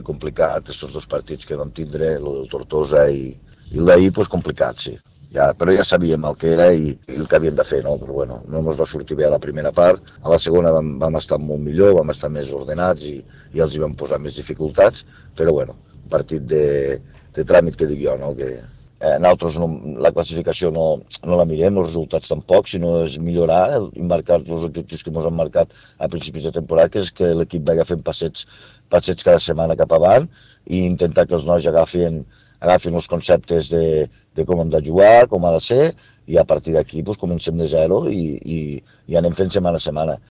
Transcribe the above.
Complicat, aquests dos partits que vam tindre, el del Tortosa i el d'ahir, doncs complicat, sí. Però ja sabíem el que era i el que havíem de fer, no? Però bueno, no ens va sortir bé a la primera part. A la segona vam estar molt millor, vam estar més ordenats i els hi vam posar més dificultats, però bueno, un partit de tràmit que dic jo, no? Que nosaltres la classificació no la mirem, els resultats tampoc, sinó és millorar i marcar els objectius que ens han marcat a principis de temporada, que és que l'equip vagi fent passets cada setmana cap avant i intentar que els nois agafin els conceptes de com hem de jugar, com ha de ser, i a partir d'aquí doncs, comencem de zero i anem fent setmana a setmana.